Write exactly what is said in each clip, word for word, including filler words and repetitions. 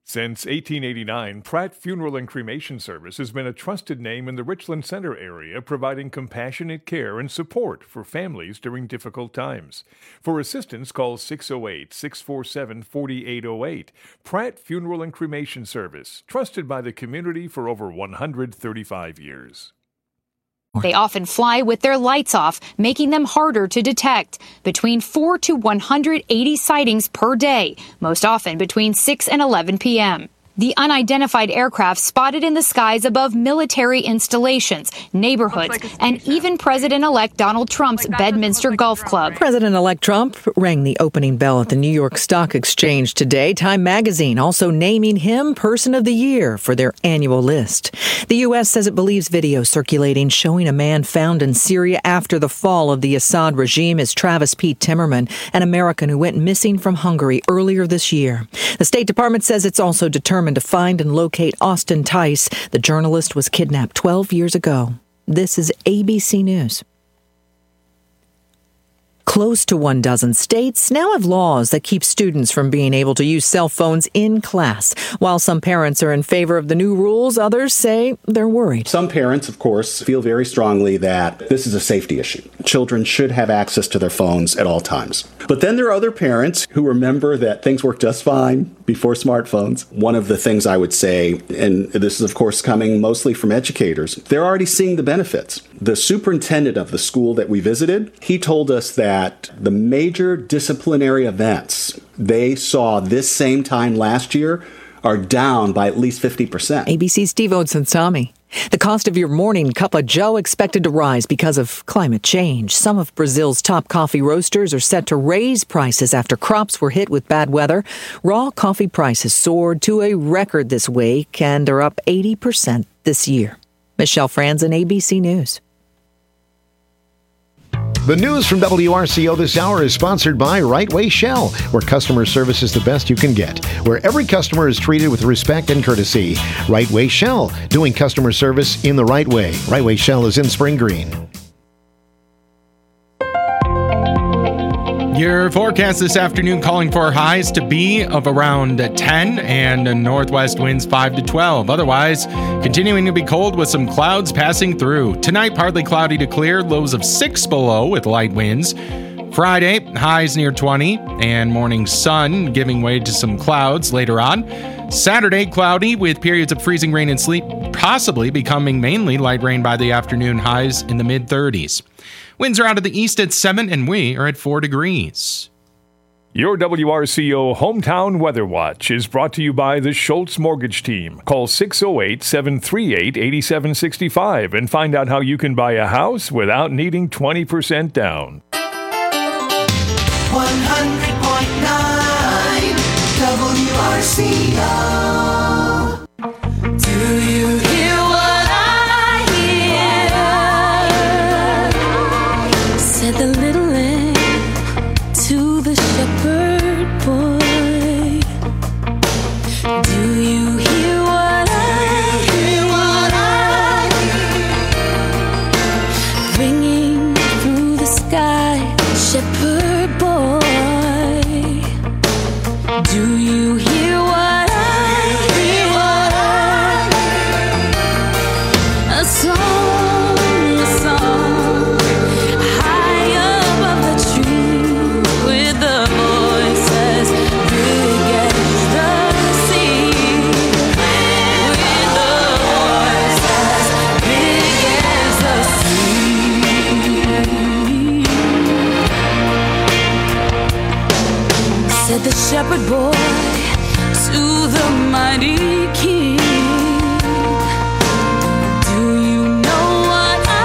Since eighteen eighty-nine, Pratt Funeral and Cremation Service has been a trusted name in the Richland Center area, providing compassionate care and support for families during difficult times. For assistance, call six oh eight, six four seven, four eight oh eight. Pratt Funeral and Cremation Service, trusted by the community for over one hundred thirty-five years. They often fly with their lights off, making them harder to detect. Between four to one hundred eighty sightings per day, most often between six and eleven p.m. The unidentified aircraft spotted in the skies above military installations, neighborhoods, like and even President-elect Donald Trump's Bedminster like Golf Club. President-elect Trump rang the opening bell at the New York Stock Exchange today. Time magazine also naming him Person of the Year for their annual list. The U S says it believes video circulating showing a man found in Syria after the fall of the Assad regime is Travis P. Timmerman, an American who went missing from Hungary earlier this year. The State Department says it's also determined to find and locate Austin Tice. The journalist was kidnapped twelve years ago. This is A B C News. Close to one dozen states now have laws that keep students from being able to use cell phones in class. While some parents are in favor of the new rules, others say they're worried. Some parents, of course, feel very strongly that this is a safety issue. Children should have access to their phones at all times. But then there are other parents who remember that things worked just fine before smartphones. One of the things I would say, and this is, of course, coming mostly from educators, they're already seeing the benefits. The superintendent of the school that we visited, he told us that that the major disciplinary events they saw this same time last year are down by at least fifty percent. A B C's Steve Odsensami. The cost of your morning cup of joe expected to rise because of climate change. Some of Brazil's top coffee roasters are set to raise prices after crops were hit with bad weather. Raw coffee prices soared to a record this week and are up eighty percent this year. Michelle Franzen, A B C News. The news from W R C O this hour is sponsored by Right Way Shell, where customer service is the best you can get, where every customer is treated with respect and courtesy. Right Way Shell, doing customer service in the right way. Right Way Shell is in Spring Green. Your forecast this afternoon calling for highs to be of around ten and northwest winds five to twelve. Otherwise, continuing to be cold with some clouds passing through. Tonight, partly cloudy to clear, lows of six below with light winds. Friday, highs near twenty and morning sun giving way to some clouds later on. Saturday, cloudy with periods of freezing rain and sleet, possibly becoming mainly light rain by the afternoon, highs in the mid thirties. Winds are out of the east at seven, and we are at four degrees. Your W R C O Hometown Weather Watch is brought to you by the Schultz Mortgage Team. Call six oh eight, seven three eight, eight seven six five and find out how you can buy a house without needing twenty percent down. one hundred point nine W R C O. Do you hear what I hear? Said the little lamb to the shepherd boy. Do you hear what I hear? What I hear? Ringing through the sky, shepherd boy. Do you hear what I hear? What I hear? A song, a song, high above the tree, with the voices big as the sea, with the voices big as the sea. Said the shepherd boy to the mighty king. Do you know what I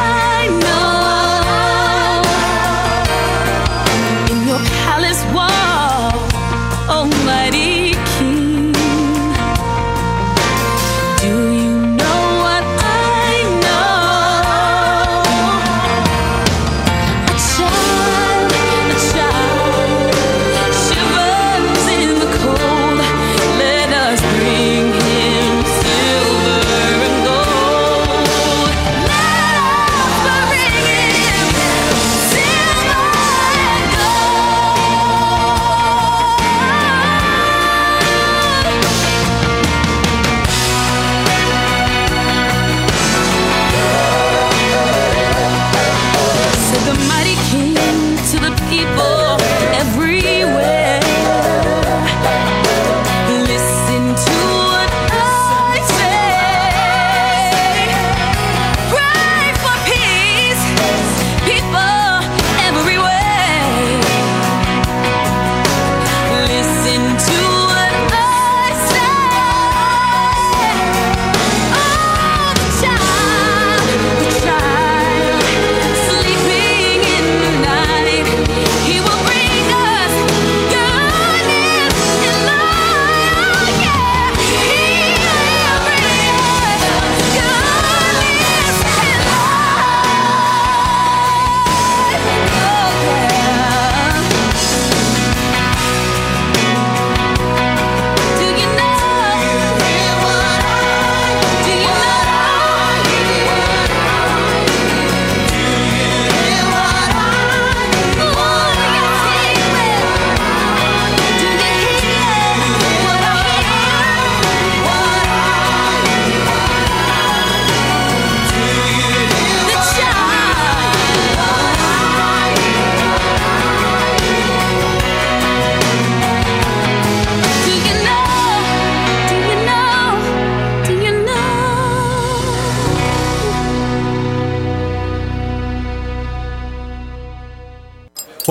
know? In your palace wall, almighty king. Do you know what I know? A child, a child shivers in the cold.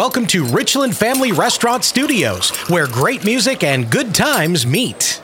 Welcome to Richland Family Restaurant Studios, where great music and good times meet.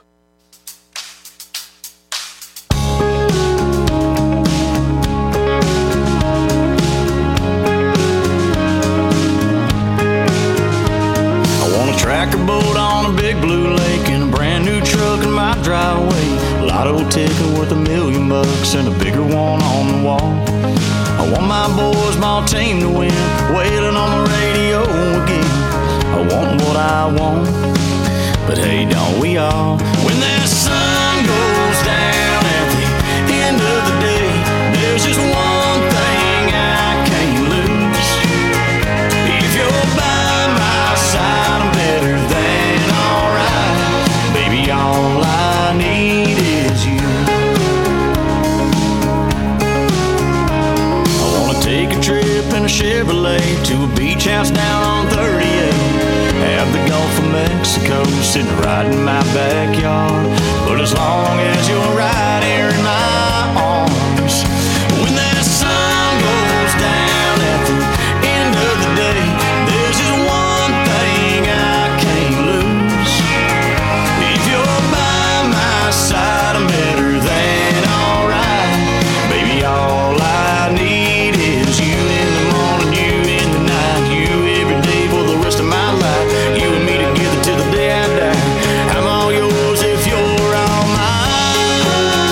I want a tracker boat on a big blue lake and a brand new truck in my driveway. A lotto ticket worth a million bucks and a bigger one on the wall. I want my boys, my team to win, wailing on the radio again. I want what I want, but hey, don't we all? When that sun goes down at the end of the day, there's just one thing I can't lose. If you're by my side, I'm better than alright. Baby, all I need is you. Take a trip in a Chevrolet to a beach house down on thirty-eight. Have the Gulf of Mexico sitting right in my backyard. But as long as you're right here in my arms, when that sun goes down at the end of the day, there's just one thing I can't lose. If you're by my side, I'm better than alright. Baby, all I need is you in the morning, you in the night, you every day for the rest of my life. You and me together till the day I die. I'm all yours if you're all mine.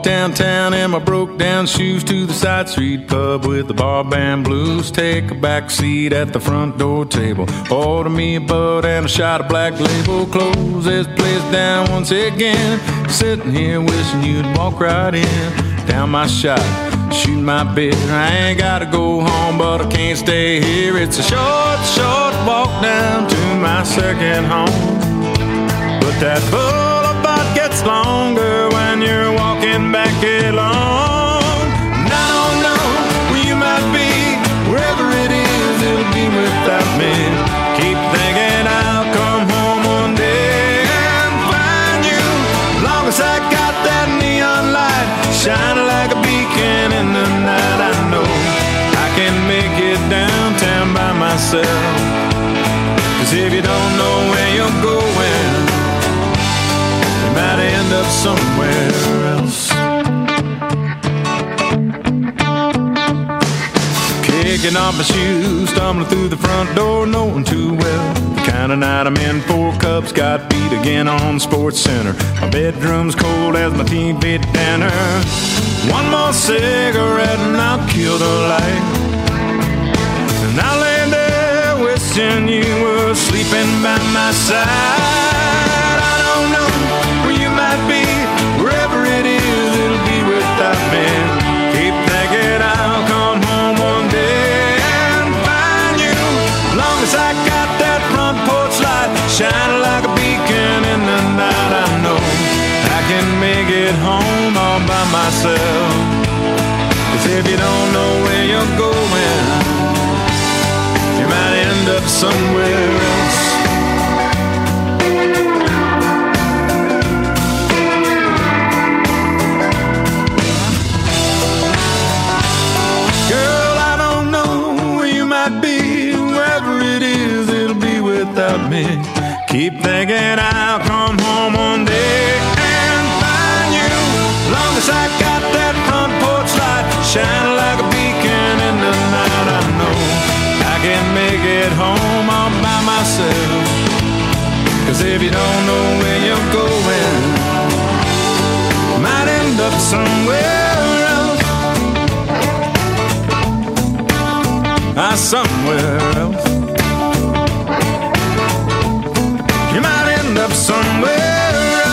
downtown in my broke down shoes to the side street pub with the bar band blues. Take a back seat at the front door table. Order me a bud and a shot of Black Label. Close this place down once again. Sitting here wishing you'd walk right in. Down my shot, shoot my beer. I ain't gotta go home, but I can't stay here. It's a short, short walk down to my second home. But that boulevard gets longer when you're walking back alone. And I don't know where you might be, wherever it is, it'll be without me. Keep thinking I'll come home one day and find you. Long as I got that neon light shining like a beacon in the night, I know I can make it downtown by myself. Cause if you don't know where you're going, you might end up somewhere else. Kicking off my shoes, stumbling through the front door, knowing too well the kind of night I'm in. Four cups got beat again on Sports Center. My bedroom's cold as my T V dinner. One more cigarette and I'll kill the light. And I lay there wishing you were sleeping by my side. I don't know where you might be, wherever it is, it'll be without me. Keep thinking I'll come home one day and find you. Long as I got that front porch light shining like a beacon in the night, I know I can make it home all by myself. Cause if you don't know where you're going, you might end up somewhere else. Girl, I don't know where you might be, wherever it is, it'll be without me. Keep thinking I'll come home one day and find you. Long as I got that front porch light shining like a beacon in the night, I know I can make it home all by myself. Cause if you don't know where you're going, you might end up somewhere else. Ah, somewhere else. You might end up somewhere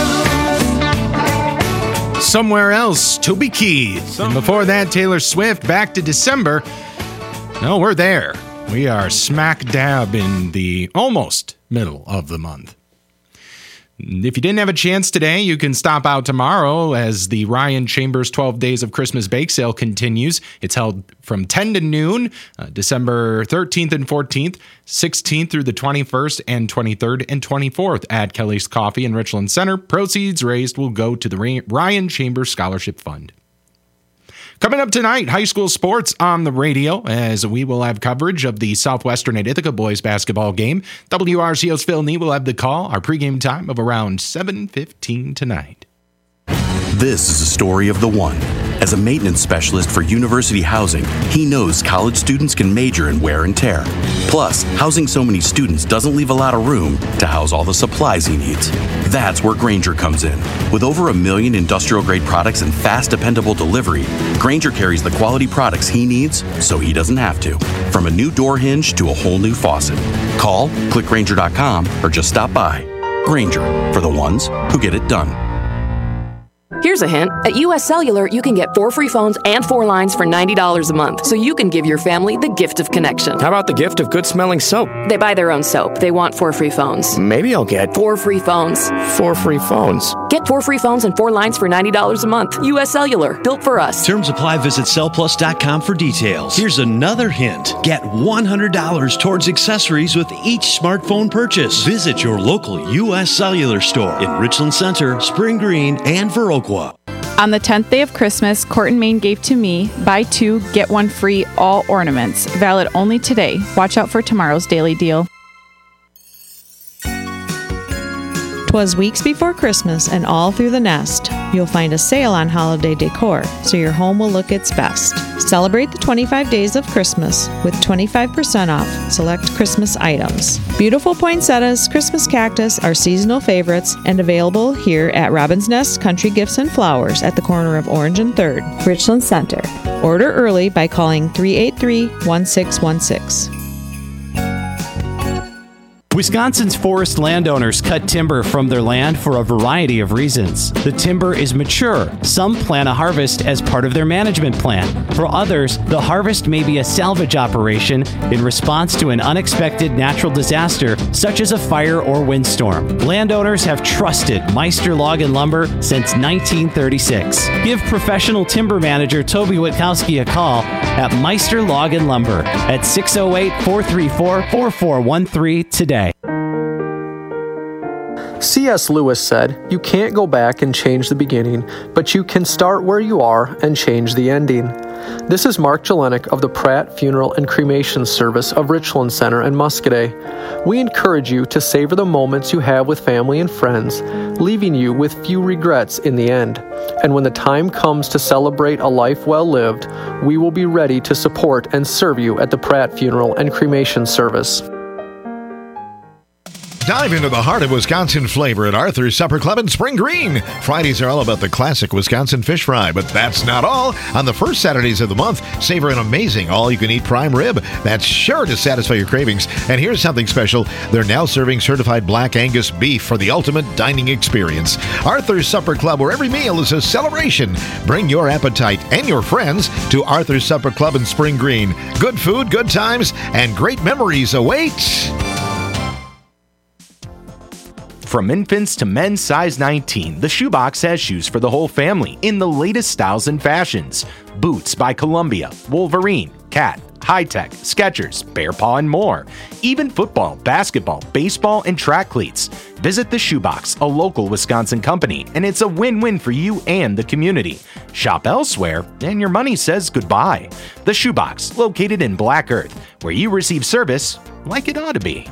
else. Somewhere else, Toby Keith. And before that, Taylor Swift, back to December. No, we're there. We are smack dab in the almost middle of the month. If you didn't have a chance today, you can stop out tomorrow as the Ryan Chambers twelve Days of Christmas Bake Sale continues. It's held from ten to noon, uh, December thirteenth and fourteenth, sixteenth through the twenty-first, and twenty-third and twenty-fourth at Kelly's Coffee in Richland Center. Proceeds raised will go to the Ryan Chambers Scholarship Fund. Coming up tonight, high school sports on the radio, as we will have coverage of the Southwestern at Ithaca boys basketball game. W R C O's Phil Nee will have the call. Our pregame time of around seven fifteen tonight. This is a story of the one. As a maintenance specialist for University Housing, he knows college students can major in wear and tear. Plus, housing so many students doesn't leave a lot of room to house all the supplies he needs. That's where Grainger comes in. With over a million industrial-grade products and fast, dependable delivery, Grainger carries the quality products he needs so he doesn't have to. From a new door hinge to a whole new faucet. Call, click Grainger dot com, or just stop by. Grainger, for the ones who get it done. Here's a hint. At U S Cellular, you can get four free phones and four lines for ninety dollars a month, so you can give your family the gift of connection. How about the gift of good-smelling soap? They buy their own soap. They want four free phones. Maybe I'll get four free phones. Four free phones. Get four free phones and four lines for ninety dollars a month. U S Cellular, built for us. Terms apply. Visit cell plus dot com for details. Here's another hint. Get one hundred dollars towards accessories with each smartphone purchase. Visit your local U S Cellular store in Richland Center, Spring Green, and Viroqua. On the tenth day of Christmas, Court and Main gave to me, buy two, get one free, all ornaments. Valid only today. Watch out for tomorrow's daily deal. 'Twas weeks before Christmas and all through the nest, you'll find a sale on holiday decor, so your home will look its best. Celebrate the twenty-five days of Christmas with twenty-five percent off select Christmas items. Beautiful poinsettias, Christmas cactus are seasonal favorites and available here at Robin's Nest Country Gifts and Flowers at the corner of Orange and third, Richland Center. Order early by calling three eight three, one six one six. Wisconsin's forest landowners cut timber from their land for a variety of reasons. The timber is mature. Some plan a harvest as part of their management plan. For others, the harvest may be a salvage operation in response to an unexpected natural disaster, such as a fire or windstorm. Landowners have trusted Meister Log and Lumber since nineteen thirty-six. Give professional timber manager Toby Witkowski a call at Meister Log and Lumber at six oh eight, four three four, four four one three today. C S Lewis said, "You can't go back and change the beginning, but you can start where you are and change the ending." This is Mark Jelinek of the Pratt Funeral and Cremation Service of Richland Center in Muscoda. We encourage you to savor the moments you have with family and friends, leaving you with few regrets in the end. And when the time comes to celebrate a life well lived, we will be ready to support and serve you at the Pratt Funeral and Cremation Service. Dive into the heart of Wisconsin flavor at Arthur's Supper Club in Spring Green. Fridays are all about the classic Wisconsin fish fry, but that's not all. On the first Saturdays of the month, savor an amazing all-you-can-eat prime rib that's sure to satisfy your cravings. And here's something special. They're now serving certified Black Angus beef for the ultimate dining experience. Arthur's Supper Club, where every meal is a celebration. Bring your appetite and your friends to Arthur's Supper Club in Spring Green. Good food, good times, and great memories await. From infants to men's size nineteen, the Shoebox has shoes for the whole family in the latest styles and fashions. Boots by Columbia, Wolverine, Cat, High Tech, Skechers, Bear Paw, and more. Even football, basketball, baseball, and track cleats. Visit the Shoebox, a local Wisconsin company, and it's a win-win for you and the community. Shop elsewhere, and your money says goodbye. The Shoebox, located in Black Earth, where you receive service like it ought to be.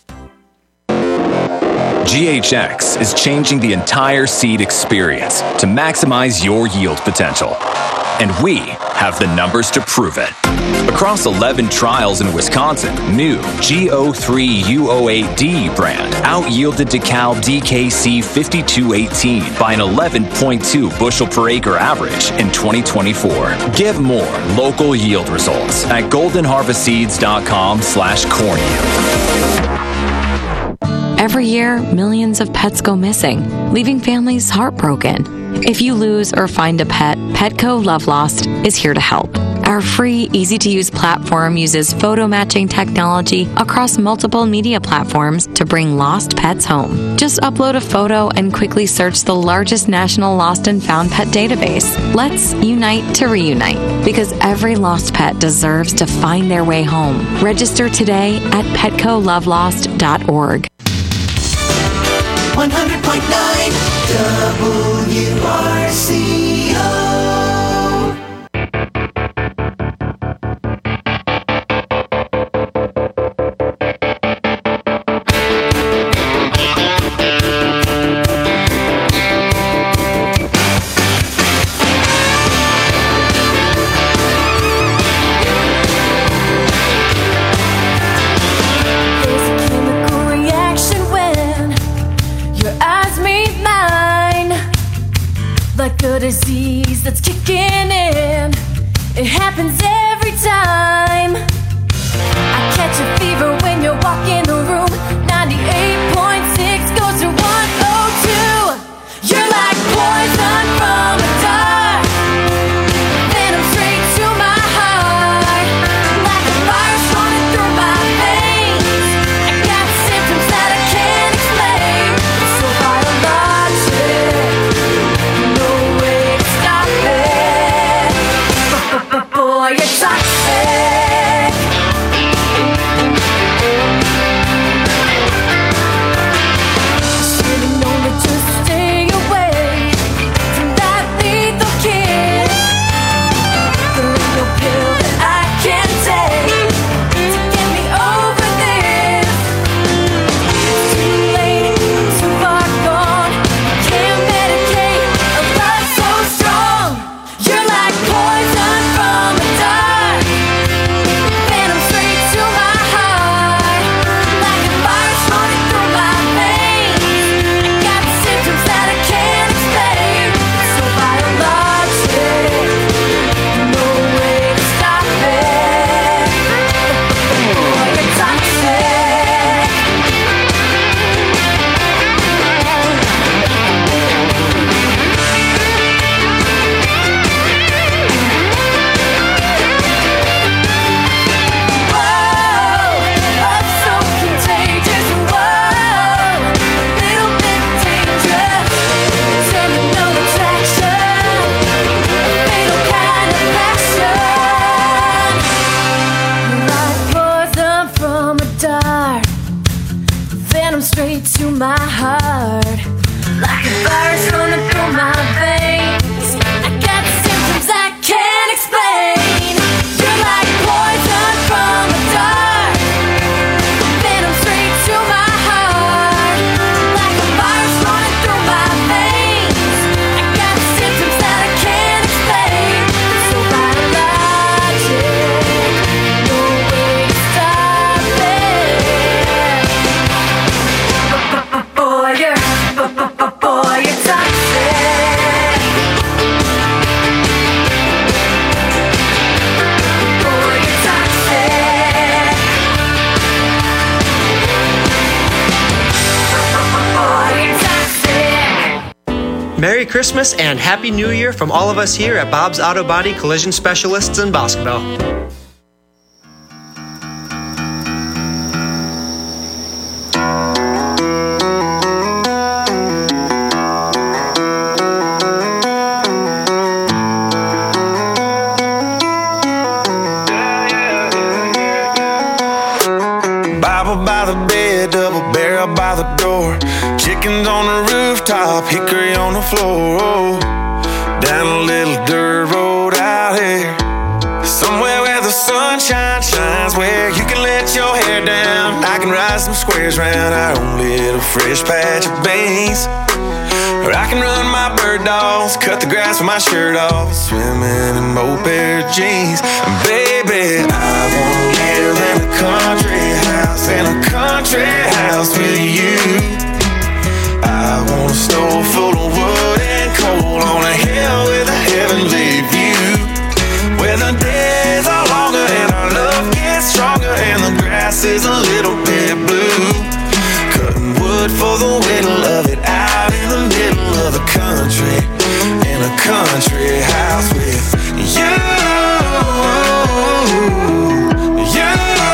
G H X is changing the entire seed experience to maximize your yield potential. And we have the numbers to prove it. Across eleven trials in Wisconsin, new G O three U O eight D brand out-yielded DeKalb D K C fifty-two eighteen by an eleven point two bushel per acre average in twenty twenty-four. Get more local yield results at golden harvest seeds dot com slash corn yield. Every year, millions of pets go missing, leaving families heartbroken. If you lose or find a pet, Petco Love Lost is here to help. Our free, easy-to-use platform uses photo matching technology across multiple media platforms to bring lost pets home. Just upload a photo and quickly search the largest national lost and found pet database. Let's unite to reunite, because every lost pet deserves to find their way home. Register today at petco love lost dot org. one hundred point nine W R C O. Like a disease that's kicking in, it happens every time. I catch a fever when you walk in the room. ninety-eight point six goes to one oh two. You're like poison from a dart, venom straight to my heart. Like a virus running through my veins, I got symptoms that I can't explain. It's so biologic, no way to stop it. Boy, you're toxic. venom straight to my heart, like a virus running through my veins. I got symptoms I can't explain. You're like poison from the dark, venom straight to my heart, like a virus running through my veins. I got symptoms that I can't explain. So biologic, no way to stop it. Boy, you're, boy, you're toxic. Boy, you're toxic. Boy, you're toxic. Merry Christmas and Happy New Year from all of us here at Bob's Auto Body Collision Specialists in Boscoville. Bible by the bed, double barrel by the door. Chickens on the rooftop, hickory on the floor. Oh, down a little dirt road out here, somewhere where the sunshine shines, where you can let your hair down. I can ride some squares round our own little fresh patch of beans. Or I can run my bird dogs, cut the grass with my shirt off, swimming in moped pair of jeans. And baby, I wanna live in a country house, in a country house with you. I want a stove full of wood and coal on a hill with a heavenly view, where the days are longer and our love gets stronger and the grass is a little bit blue. Cutting wood for the whittle of it out in the middle of the country, in a country house with you. You.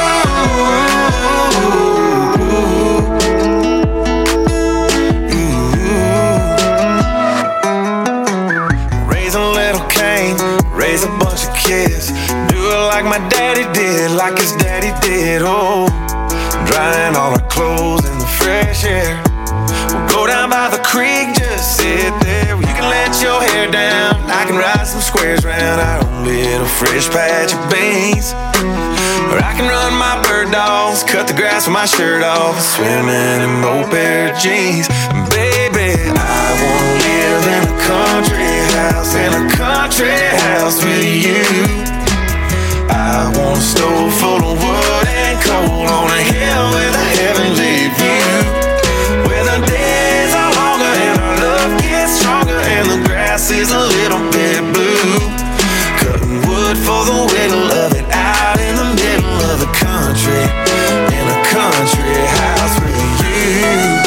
Raise a little Cain, raise a bunch of kids, do it like my daddy did, like his daddy did. Oh, drying all our clothes in the fresh air. We'll go down by the creek, just sit there. You can let your hair down, I can ride some squares round our own little fresh patch of beans. Or I can run my bird dogs, cut the grass with my shirt off, swimming in moped pair of jeans. And baby, I wanna live in a country house, in a country house with you. I want a stove full of wood and coal on a hill with a heavenly view, where the days are longer and our love gets stronger and the grass is a little bit blue. Cutting wood for the whittle of it out in the middle of the country, in a country house with you.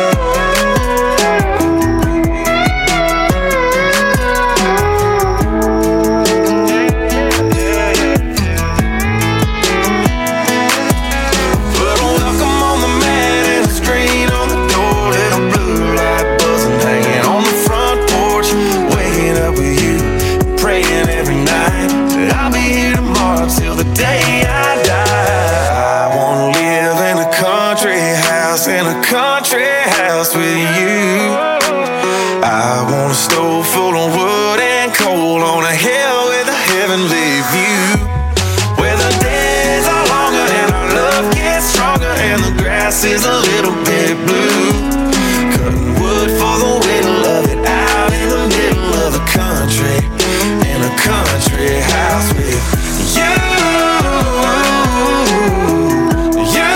Is a little bit blue, cutting wood for the whittle of it out in the middle of the country, in a country house with you. You.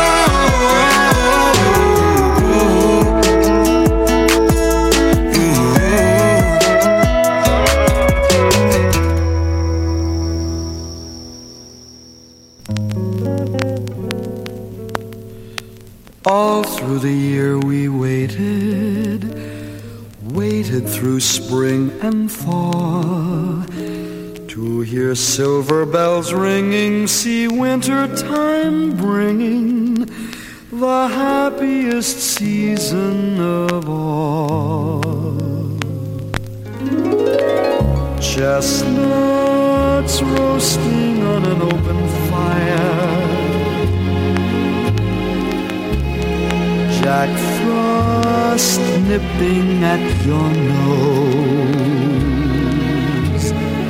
All through the year we waited, waited through spring and thaw, to hear silver bells ringing, see winter time bringing the happiest season of all. Chestnuts roasting on an open fire, Jack Frost nipping at your nose.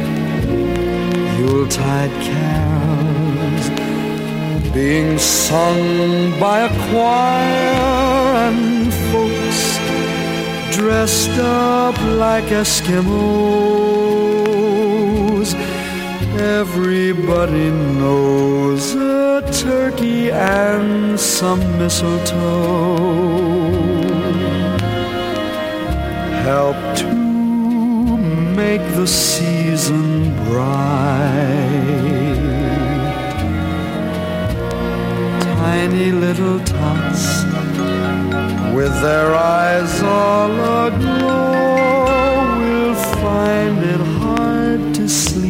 Yuletide carols being sung by a choir, and folks dressed up like Eskimos. Everybody knows a turkey and some mistletoe help to make the season bright. Tiny little tots with their eyes all aglow will find it hard to sleep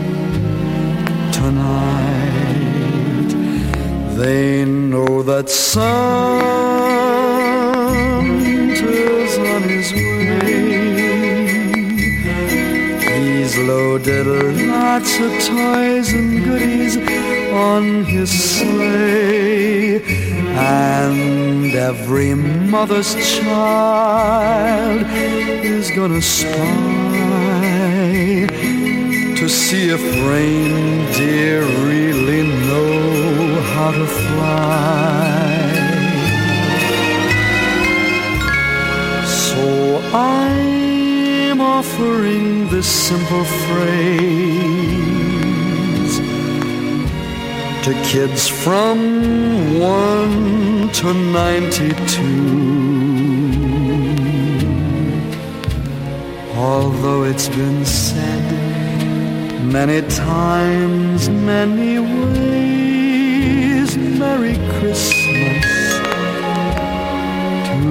tonight. They know that Santa's on his way. He's loaded lots of toys and goodies on his sleigh, and every mother's child is gonna spy to see if reindeer really know how to fly. So I'm offering this simple phrase to kids from one to ninety-two. Although it's been said many times, many ways, Merry Christmas to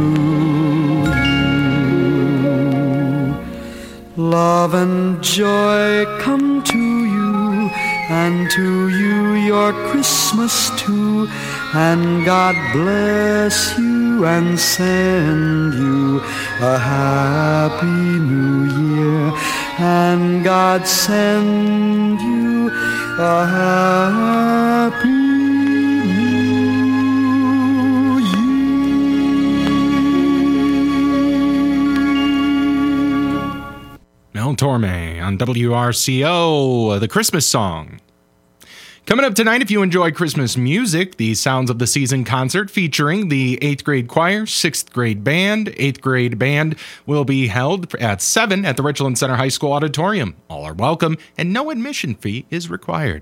you. Love and joy come to you, and to you your Christmas too, and God bless you and send you a happy new year, and God send you a happy new year. Mel Torme on W R C O, the Christmas song. Coming up tonight, if you enjoy Christmas music, the Sounds of the Season concert featuring the eighth grade choir, sixth grade band. eighth grade band will be held at seven at the Richland Center High School Auditorium. All are welcome, and no admission fee is required.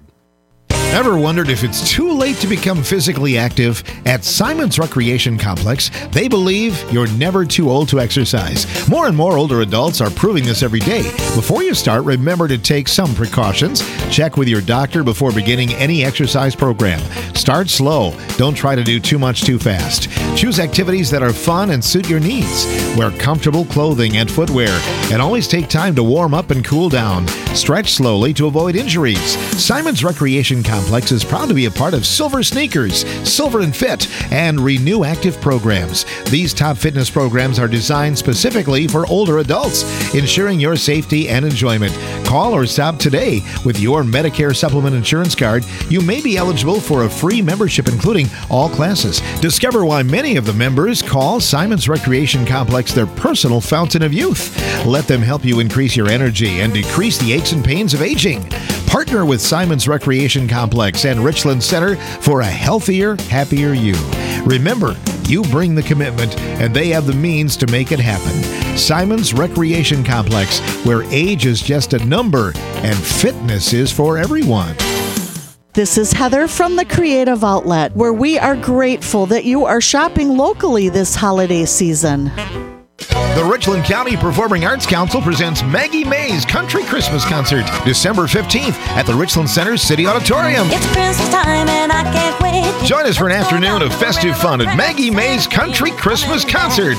Ever wondered if it's too late to become physically active? At Simon's Recreation Complex, they believe you're never too old to exercise. More and more older adults are proving this every day. Before you start, remember to take some precautions. Check with your doctor before beginning any exercise program. Start slow. Don't try to do too much too fast. Choose activities that are fun and suit your needs. Wear comfortable clothing and footwear, and always take time to warm up and cool down. Stretch slowly to avoid injuries. Simon's Recreation Complex is proud to be a part of Silver Sneakers, Silver and Fit, and Renew Active programs. These top fitness programs are designed specifically for older adults, ensuring your safety and enjoyment. Call or stop today. With your Medicare Supplement Insurance Card, you may be eligible for a free membership including all classes. Discover why many of the members call Simon's Recreation Complex their personal fountain of youth. Let them help you increase your energy and decrease the aches and pains of aging. Partner with Simon's Recreation Complex and Richland Center for a healthier, happier you. Remember, you bring the commitment, and they have the means to make it happen. Simon's Recreation Complex, where age is just a number and fitness is for everyone. This is Heather from the Creative Outlet, where we are grateful that you are shopping locally this holiday season. The Richland County Performing Arts Council presents Maggie May's Country Christmas Concert, December fifteenth at the Richland Center City Auditorium. It's Christmas time and I can't wait. Join us for an afternoon of festive fun at Maggie May's Country Christmas Concert.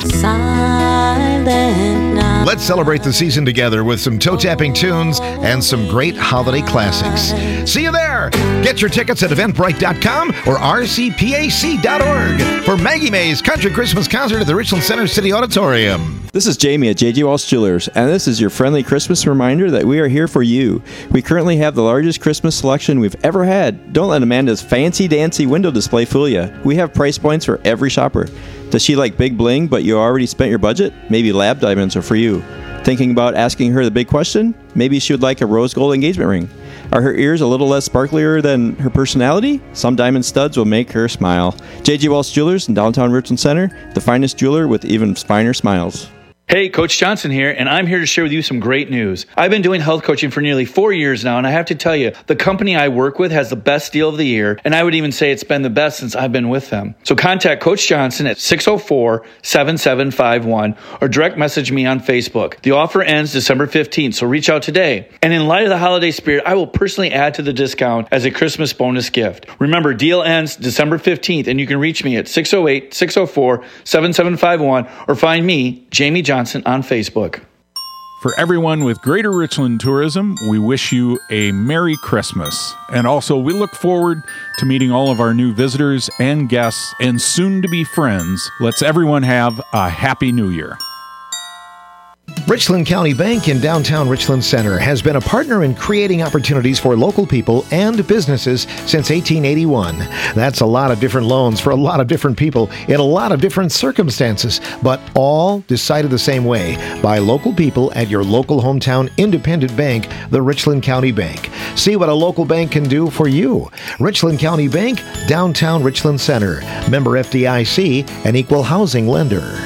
Let's celebrate the season together with some toe-tapping tunes and some great holiday classics. See you there! Get your tickets at eventbrite dot com or r c p a c dot org for Maggie May's Country Christmas Concert at the Richland Center City Auditorium. This is Jamie at J J Walsh Jewelers, and this is your friendly Christmas reminder that we are here for you. We currently have the largest Christmas selection we've ever had. Don't let Amanda's fancy dancy window display fool you. We have price points for every shopper. Does she like big bling, but you already spent your budget? Maybe lab diamonds are for you. Thinking about asking her the big question? Maybe she would like a rose gold engagement ring. Are her ears a little less sparklier than her personality? Some diamond studs will make her smile. J J Walsh Jewelers in downtown Richland Center, the finest jeweler with even finer smiles. Hey, Coach Johnson here, and I'm here to share with you some great news. I've been doing health coaching for nearly four years now, and I have to tell you, the company I work with has the best deal of the year, and I would even say it's been the best since I've been with them. So contact Coach Johnson at six oh four, seven seven five one or direct message me on Facebook. The offer ends December fifteenth, so reach out today. And in light of the holiday spirit, I will personally add to the discount as a Christmas bonus gift. Remember, deal ends December fifteenth, and you can reach me at six oh eight, six oh four, seven seven five one or find me, Jamie Johnson, on Facebook. For everyone with Greater Richland Tourism, we wish you a Merry Christmas. And also, we look forward to meeting all of our new visitors and guests and soon-to-be friends. Let's everyone have a Happy New Year. Richland County Bank in downtown Richland Center has been a partner in creating opportunities for local people and businesses since eighteen eighty-one. That's a lot of different loans for a lot of different people in a lot of different circumstances, but all decided the same way by local people at your local hometown independent bank, the Richland County Bank. See what a local bank can do for you. Richland County Bank, downtown Richland Center. Member F D I C, an equal housing lender.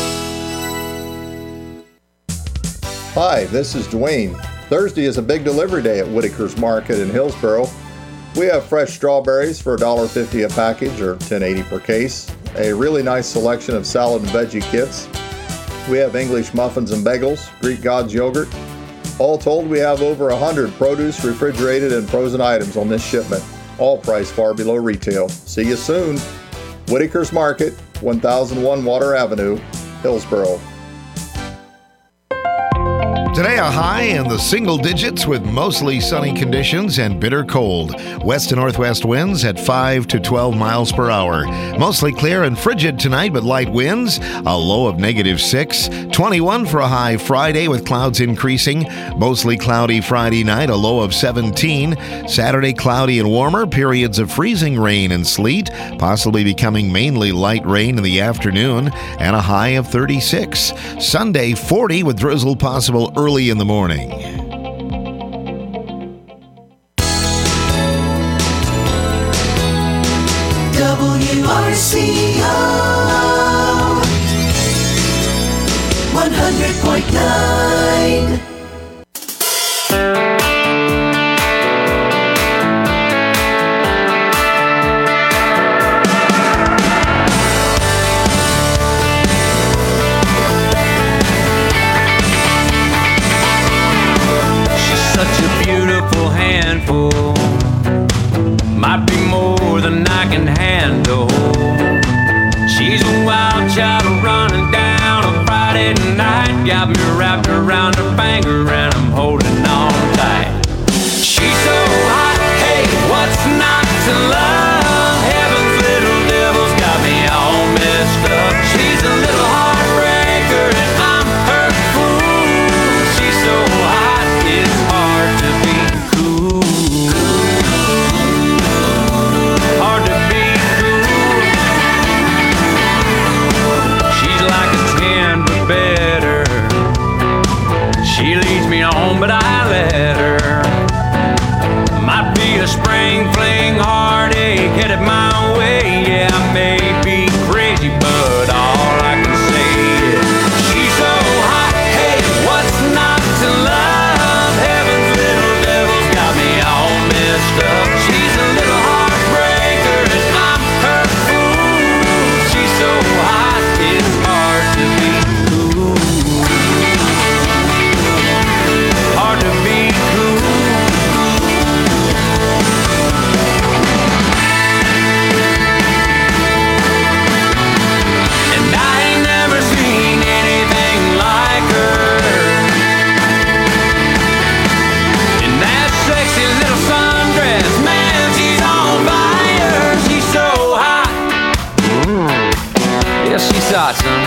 Hi, this is Dwayne. Thursday is a big delivery day at Whitaker's Market in Hillsboro. We have fresh strawberries for one dollar fifty a package or ten eighty per case. A really nice selection of salad and veggie kits. We have English muffins and bagels, Greek Gods yogurt. All told, we have over one hundred produce, refrigerated, and frozen items on this shipment, all priced far below retail. See you soon. Whitaker's Market, one thousand one Water Avenue, Hillsboro. Today, a high in the single digits with mostly sunny conditions and bitter cold. West to northwest winds at five to twelve miles per hour. Mostly clear and frigid tonight, but light winds. A low of negative six. twenty-one for a high Friday with clouds increasing. Mostly cloudy Friday night, a low of seventeen. Saturday, cloudy and warmer. Periods of freezing rain and sleet, possibly becoming mainly light rain in the afternoon, and a high of thirty-six. Sunday, forty with drizzle possible early in the morning. W R C O one hundred point nine. Handful might be more than I can handle. She's a wild child running down a Friday night. Got me wrapped around her finger and I'm holding on tight. She's so hot, hey, what's not to love? Heaven's little devil's got me all messed up. She's a little heartbreaker and I'm her fool. She's so hot, it's hard to be cool. Hard to be cool. She's like a ten, but better. She leads me on, but I let her. Might be a spring fling heartache headed my way. Yeah, I may be crazy, but all I can say is she's so hot. Hey, what's not to love? Heaven's little devil's got me all messed up. She's a little heartbreaker and I'm her fool. She's so hot, it's hard to be cool. Hard to be cool. And I ain't never seen anything like her. In that sexy little sundress, man, she's on fire. She's so hot. Yeah, she's hot, son.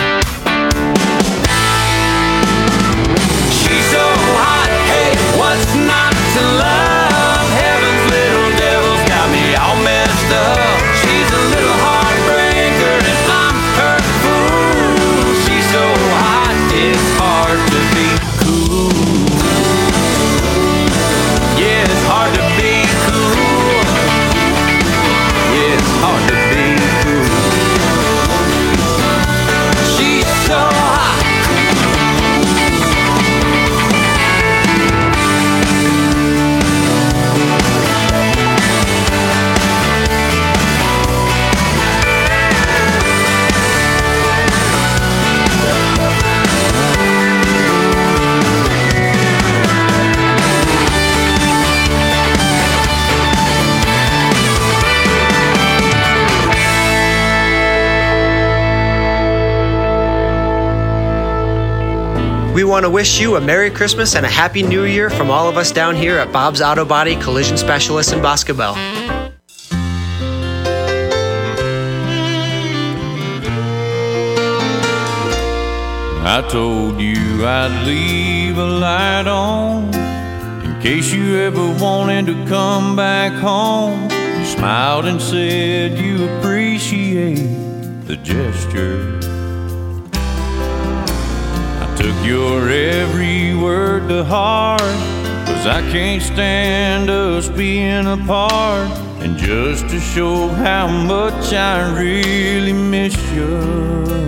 She's so hot. Hey, what's not to love? Heaven's little devil's got me all messed up. She's a little heartbreaker and I'm her fool. want to wish you a Merry Christmas and a Happy New Year from all of us down here at Bob's Auto Body Collision Specialists in Boscobel. I told you I'd leave a light on in case you ever wanted to come back home. You smiled and said you appreciate the gesture. I took your every word to heart, 'cause I can't stand us being apart. And just to show how much I really miss you,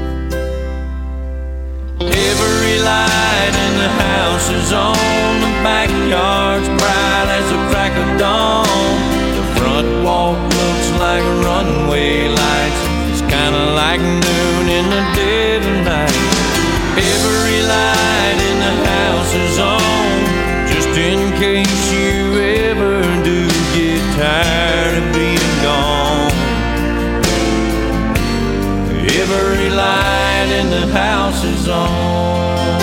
every light in the house is on, the backyard's bright as a crack of dawn. The front walk looks like runway lights, it's kinda like noon in the dead of night. Every light in the house is on, just in case you ever do get tired of being gone. Every light in the house is on.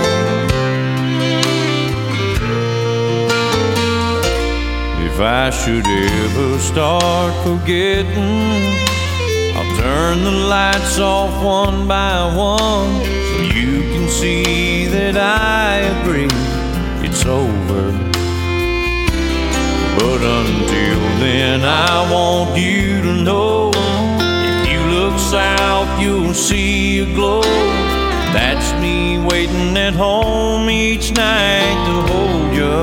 If I should ever start forgetting, I'll turn the lights off one by one, so you can see that I agree it's over. But until then, I want you to know, look south, you'll see a glow. That's me waiting at home each night to hold you.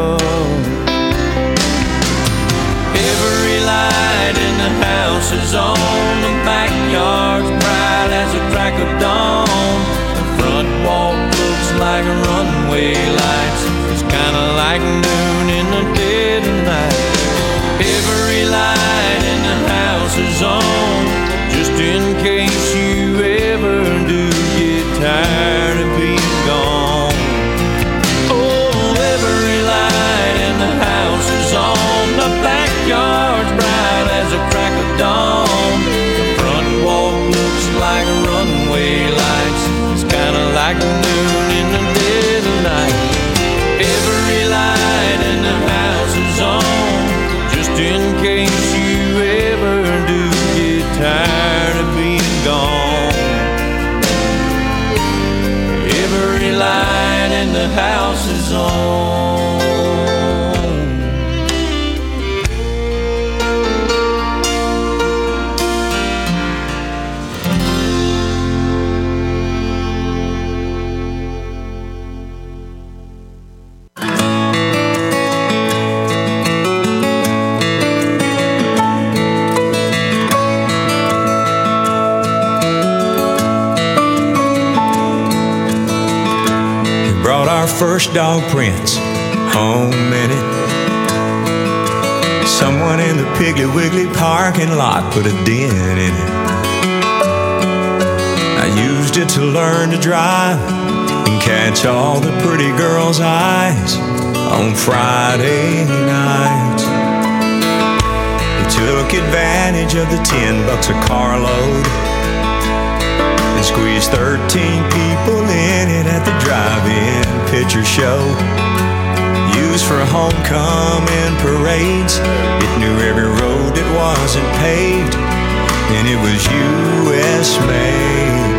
Every light in the house is on, the backyard's bright as a crack of dawn. The front walk looks like runway lights, it's kinda like noon in the dead of night. Every light in the house is on, just in case you ever do get tired of being gone. Oh, every light in the house is on, the backyard's bright as a crack of dawn. The front walk looks like runway lights, it's kinda like noon in the dead of night. Every light in the house is on, just in case you ever do get tired of being gone. Every light in the house is on. First dog Prince home in it. Someone in the Piggly Wiggly parking lot put a dent in it. I used it to learn to drive and catch all the pretty girls' eyes on Friday nights. He took advantage of the ten bucks a carload and squeezed thirteen people in it at the drive-in picture show. Used for homecoming parades, it knew every road that wasn't paved, and it was U S made.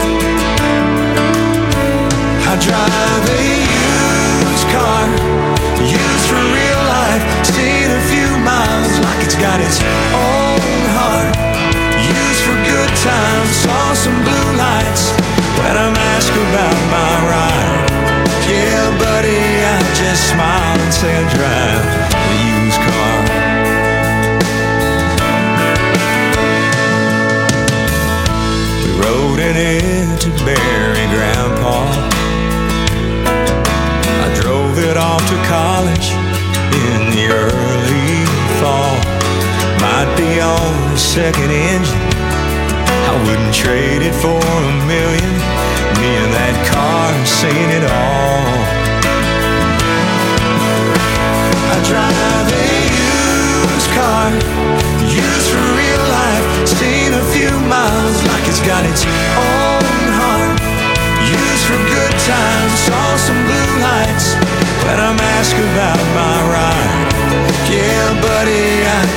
I drive a used car, used for real life, seen a few miles like it's got its own heart. Used for good times, saw some blue lights when I'm asked about my ride. Yeah, buddy, I just smile and say I drive a used car. We rode in it to bury Grandpa. I drove it off to college in the early fall. Might be on the second engine, I wouldn't trade it for a million. Me and that car seen it all. I drive a used car, used for real life, seen a few miles like it's got its own heart. Used for good times, saw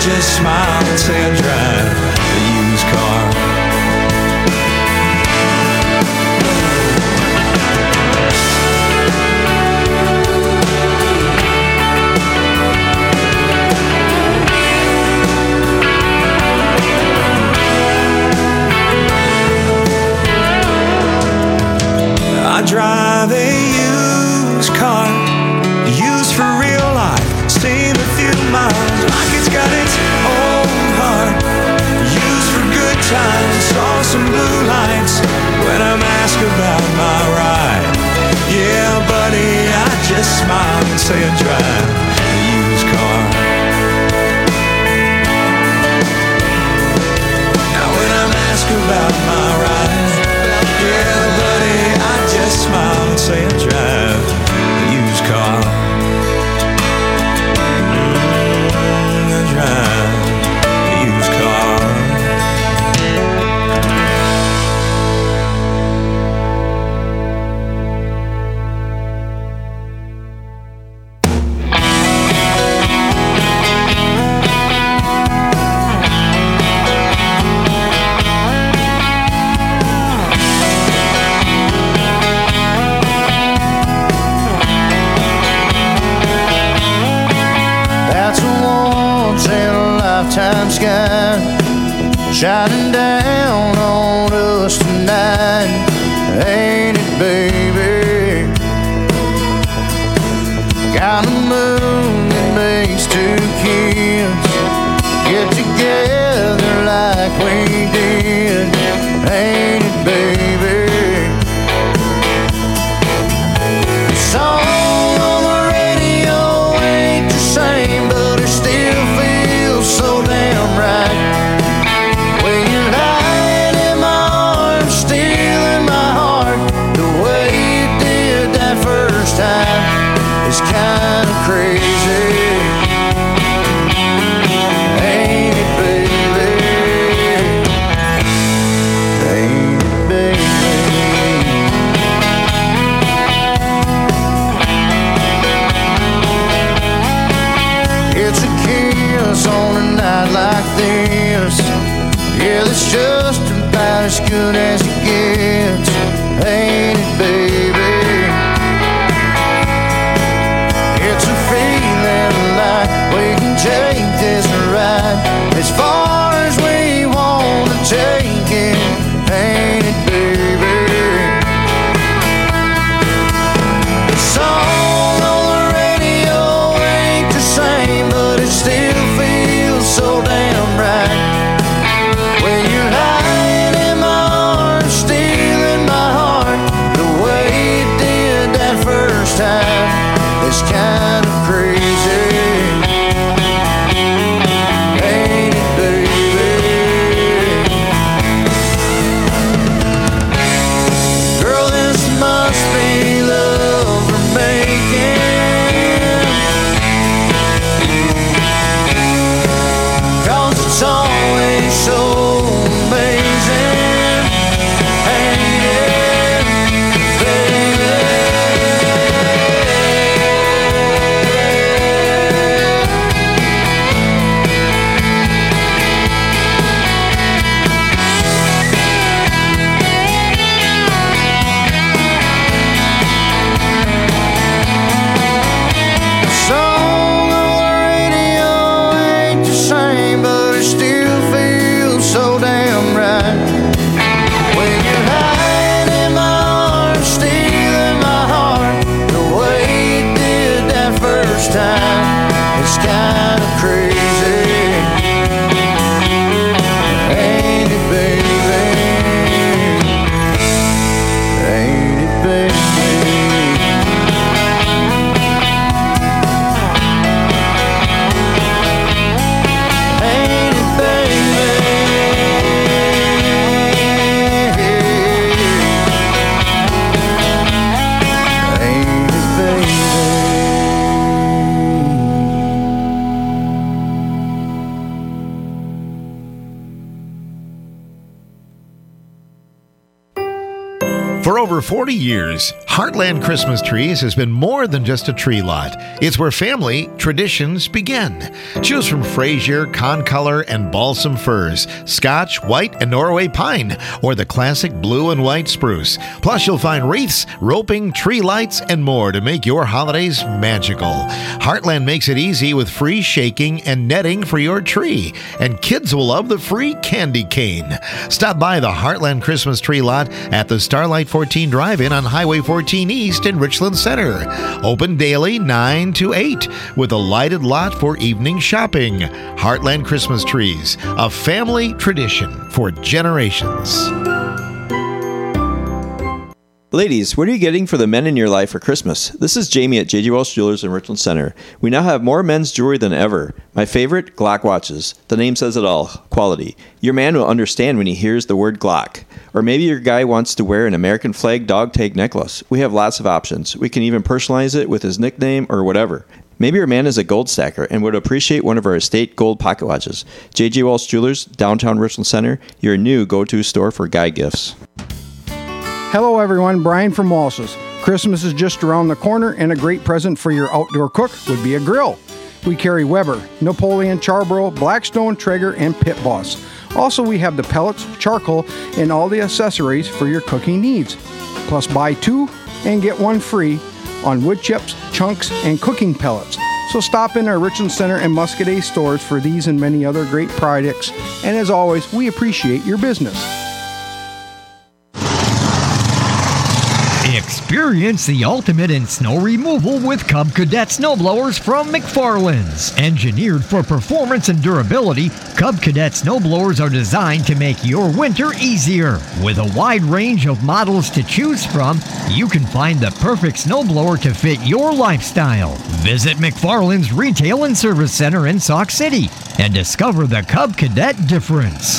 just smile and say I drive a used car. I drive a used car, used for real life, seen a few miles, like it's got its own heart. Used for good times, saw some blue lights when I'm asked about my ride. Yeah, buddy, I just smile and say I drive a used car. Now when I'm asked about my ride, yeah, buddy, I just smile and say I drive a used car. Mm, I drive a used car. That's a once in a lifetime sky shining down on us tonight, ain't it, baby? Got a moon that makes two kids get together like we did, ain't it, baby? The song on the radio ain't the same, but it still feels so damn right. When you're lying in my arms, stealing my heart, the way you did that first time is kinda crazy. Ain't it, baby? Ain't it, baby? It's a kiss on a night like this. Yeah, that's just about as good as it gets, ain't it, baby? It's a feeling like we can take this ride as far as we want to take it, ain't it, baby? The song on the radio ain't the same, but it still feels so damn right. When you're lying in my arms, stealing my heart, the way you did that first time is kind of crazy. Ain't it, baby? For over forty years, Heartland Christmas Trees has been more than just a tree lot. It's where family traditions begin. Choose from Fraser, Concolor, and Balsam firs, Scotch, White, and Norway pine, or the classic blue and white spruce. Plus, you'll find wreaths, roping, tree lights, and more to make your holidays magical. Heartland makes it easy with free shaking and netting for your tree. And kids will love the free candy cane. Stop by the Heartland Christmas Tree lot at the Starlight fourteen Drive-In on Highway fourteen East in Richland Center. Open daily nine to eight with a lighted lot for evening shopping. Heartland Christmas Trees, a family tradition for generations. Ladies, what are you getting for the men in your life for Christmas? This is Jamie at J J Welch Jewelers in Richland Center. We now have more men's jewelry than ever. My favorite, Glock watches. The name says it all. Quality. Your man will understand when he hears the word Glock. Or maybe your guy wants to wear an American flag dog tag necklace. We have lots of options. We can even personalize it with his nickname or whatever. Maybe your man is a gold stacker and would appreciate one of our estate gold pocket watches. J J Welch Jewelers, downtown Richland Center, your new go-to store for guy gifts. Hello everyone, Brian from Walsh's. Christmas is just around the corner and a great present for your outdoor cook would be a grill. We carry Weber, Napoleon, Charbroil, Blackstone, Traeger, and Pit Boss. Also, we have the pellets, charcoal, and all the accessories for your cooking needs. Plus, buy two and get one free on wood chips, chunks, and cooking pellets. So stop in our Richland Center and Muscadet stores for these and many other great products. And as always, we appreciate your business. Experience the ultimate in snow removal with Cub Cadet snowblowers from McFarland's. Engineered for performance and durability, Cub Cadet snowblowers are designed to make your winter easier. With a wide range of models to choose from, you can find the perfect snowblower to fit your lifestyle. Visit McFarland's Retail and Service Center in Sauk City and discover the Cub Cadet difference.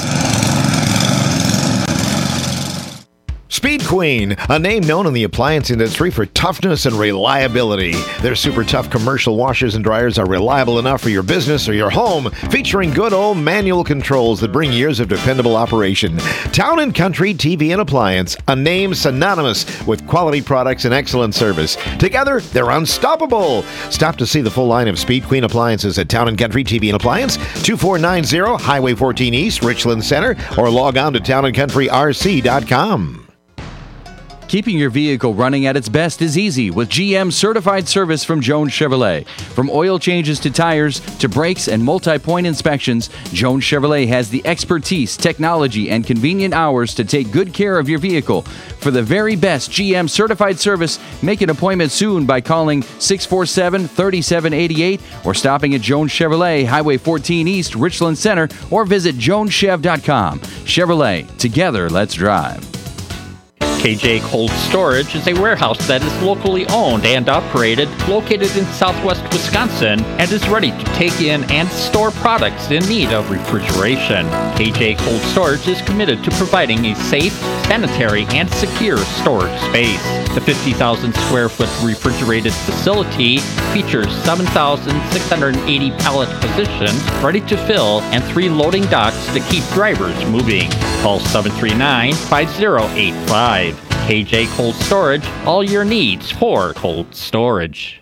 Speed Queen, a name known in the appliance industry for toughness and reliability. Their super tough commercial washers and dryers are reliable enough for your business or your home, featuring good old manual controls that bring years of dependable operation. Town and Country T V and Appliance, a name synonymous with quality products and excellent service. Together, they're unstoppable. Stop to see the full line of Speed Queen appliances at Town and Country T V and Appliance, two four nine zero Highway fourteen East, Richland Center, or log on to town and country r c dot com. Keeping your vehicle running at its best is easy with G M certified service from Jones Chevrolet. From oil changes to tires to brakes and multi-point inspections, Jones Chevrolet has the expertise, technology, and convenient hours to take good care of your vehicle. For the very best G M certified service, make an appointment soon by calling six four seven, three seven eight eight or stopping at Jones Chevrolet, Highway fourteen East, Richland Center, or visit jones chev dot com. Chevrolet, together, let's drive. K J Cold Storage is a warehouse that is locally owned and operated, located in southwest Wisconsin, and is ready to take in and store products in need of refrigeration. K J Cold Storage is committed to providing a safe, sanitary, and secure storage space. The fifty thousand square foot refrigerated facility features seven thousand six hundred eighty pallet positions ready to fill and three loading docks to keep drivers moving. Call seven three nine, five zero eight five. K J Cold Storage, all your needs for cold storage.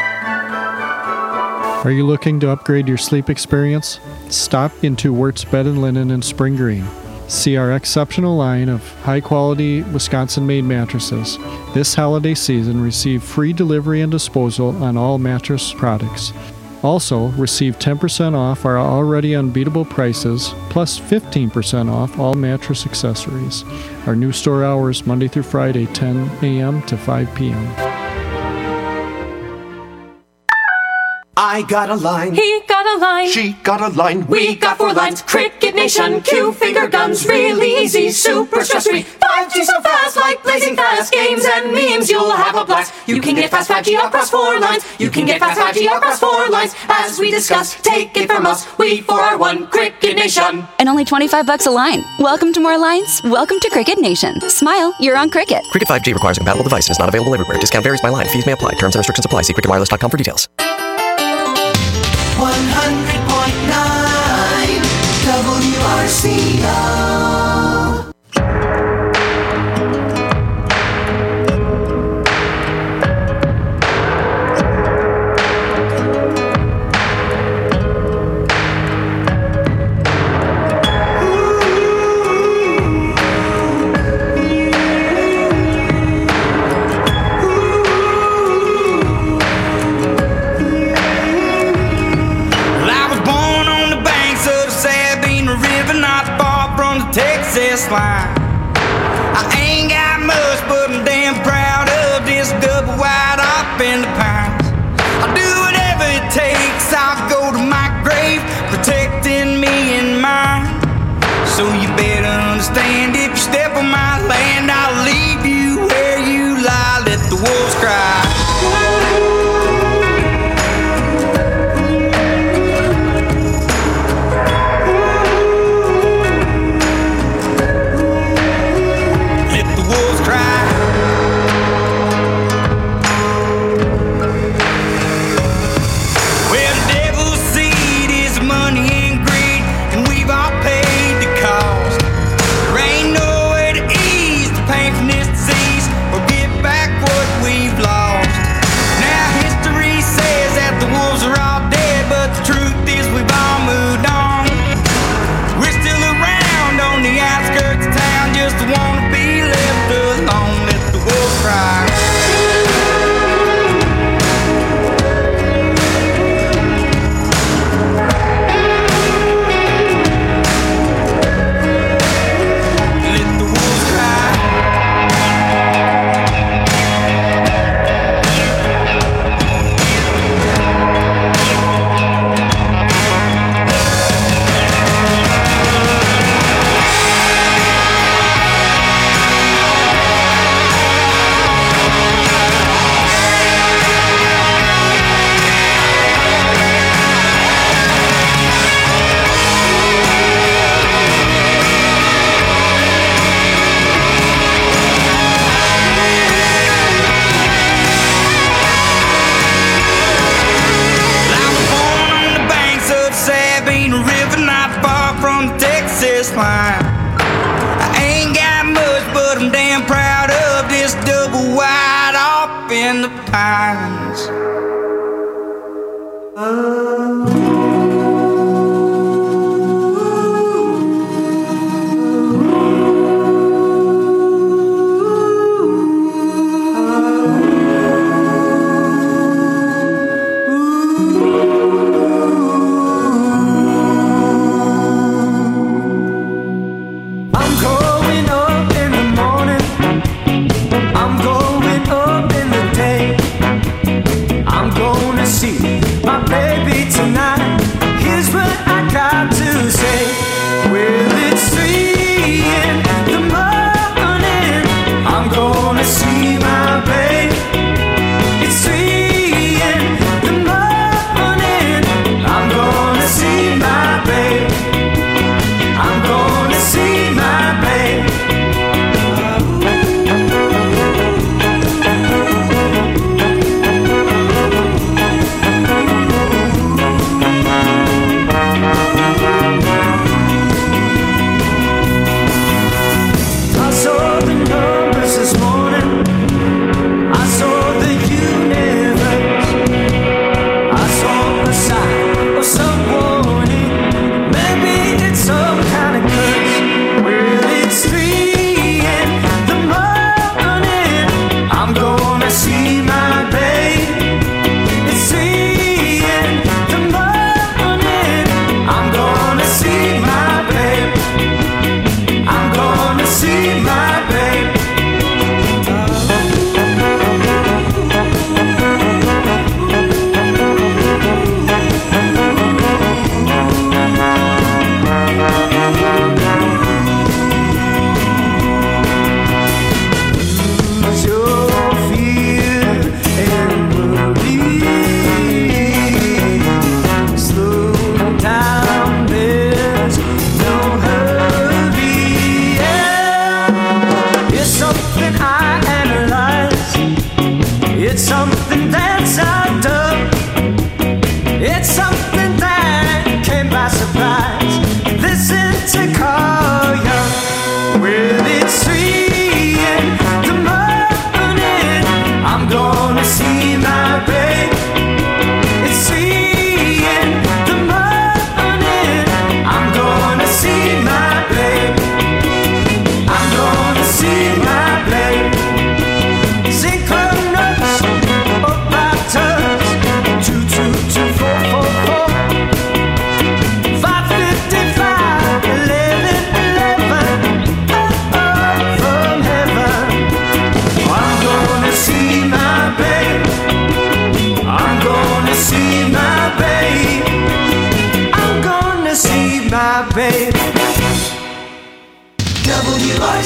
Are you looking to upgrade your sleep experience? Stop into Wirtz Bed and Linen in Spring Green. See our exceptional line of high-quality Wisconsin-made mattresses. This holiday season, receive free delivery and disposal on all mattress products. Also, receive ten percent off our already unbeatable prices, plus fifteen percent off all mattress accessories. Our new store hours, Monday through Friday, ten a.m. to five p.m. I got a line. He got a line. She got a line. We got four lines. Cricket Nation, Q finger guns, really easy, super stress-free. five G so fast, like blazing fast. Games and memes, you'll have a blast. You can get fast five G across four lines. You can get fast five G across four lines. As we discuss, take it from us. We four are one Cricket Nation. And only twenty-five bucks a line. Welcome to more lines. Welcome to Cricket Nation. Smile, you're on Cricket. Cricket five G requires a compatible device and is not available everywhere. Discount varies by line. Fees may apply. Terms and restrictions apply. See cricket wireless dot com for details. one hundred point nine W R C O. line. I ain't got much, but I'm damn proud of this double wide up in the pines. I'll do whatever it takes, I'll go to my grave, protecting me and mine. So you better understand, if you step on my land, I'll leave you where you lie, let the wolves cry.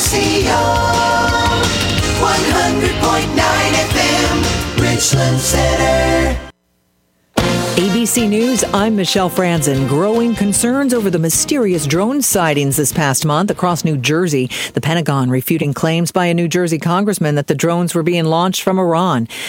C O, one hundred point nine F M, Richland Center. A B C News, I'm Michelle Franzen. Growing concerns over the mysterious drone sightings this past month across New Jersey. The Pentagon refuting claims by a New Jersey congressman that the drones were being launched from Iran.